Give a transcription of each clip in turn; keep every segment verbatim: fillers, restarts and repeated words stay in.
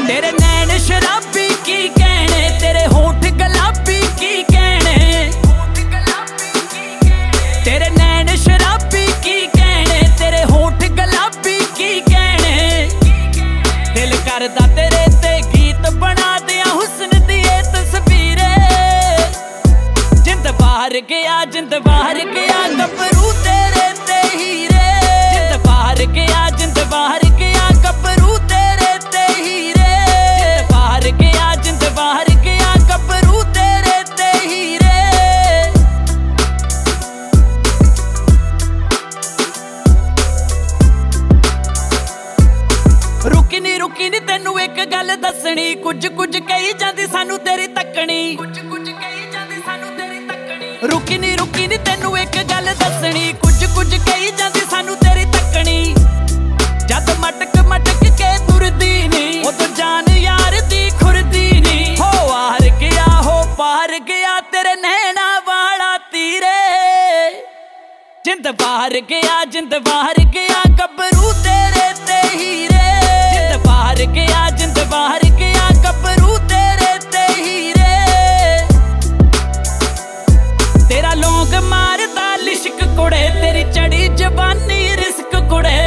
तेरे नैन शराबी की कहने, तेरे होठ गुलाबी की कहने, तेरे नैन शराबी की कहने, तेरे होठ गुलाबी की कहने। दिल करदा तेरे ते गीत बना दिया हुस्न दी तस्वीरें। जिंद बाहर गया जिंद बाहर गया गबरू तेरे ते हीरे। जिंद बाहर गया जिंद बाहर गया गबरू तेरे ते हीरे। जिंद बाहर गया जिंद बाहर गया गबरू तेरे ते हीरे। रुकी नी रुकी नी तेनू एक गल दसनी, कुछ कुछ कही जांदी सानू तेरी तकनी। कुछ कुछ कही जांदी सानू तेरी तकनी। रुकी नी रुकी नी तेनू एक गल दसनी, कुछ कुछ कही जांदी सानू तेरी तकनी। जद मटक मटक के तुरदी नी, उदों जान यार दी खुरदी नी। हो हार गया हो पार गया तेरे नैना वाला तीरे। जिंद बाहर गया जिंद बाहर गया गबरू तेरे ते हीरे। जिंद बाहर गया जिंद बाहर गया गबरू तेरे ते हीरे। तेरा लौंग मारदा लिश्क कुड़े, तेरी चढ़ी जवानी रिस्क कुड़े।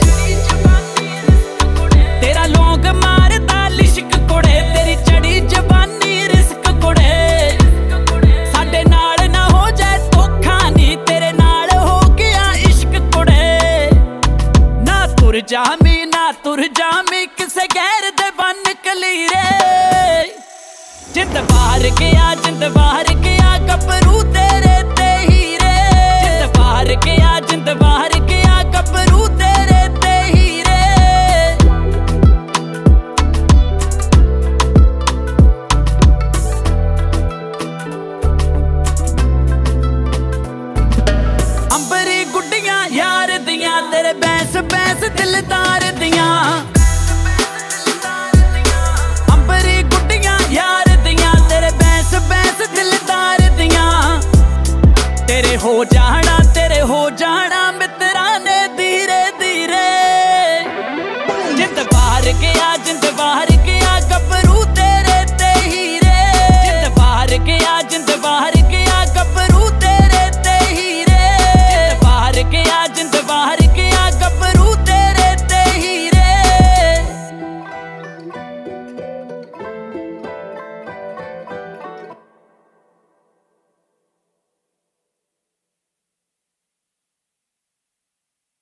तेरा लौंग मारदा लिश्क कुड़े, तेरी चढ़ी जवानी रिस्क कुड़े। साडे नाल ना हो जाए धोखा नी, तेरे नाल हो गया इश्क कुड़े। ना तुर जामी ना तुर जामी किसे गैर दे बन कलीरे। जिंद बाहर गया जिंद बाहर गया गबरू तेरे ते हीरे। जिंद बाहर गया जिंद बाहर गया गबरू तेरे ते हीरे। अंबरी गुड्डियां यार दियां, तेरे बैंस बैंस दिलदार दियां। अंबरी गुड्डियां यार दियां, तेरे बैंस बैंस दिलदार दियां। तेरे हो जाना